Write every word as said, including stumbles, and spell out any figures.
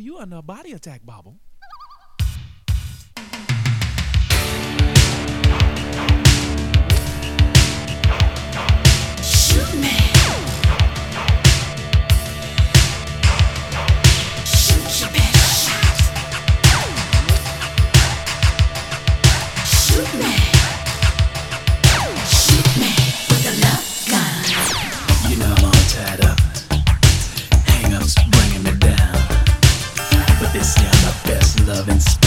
you under a body attack, Bobble. Shoot me. Shoot, you better shot. Shoot me. Shoot me with a love gun. You know I'm all tied up. Hang-ups bringing me down. But they say I'm the best loving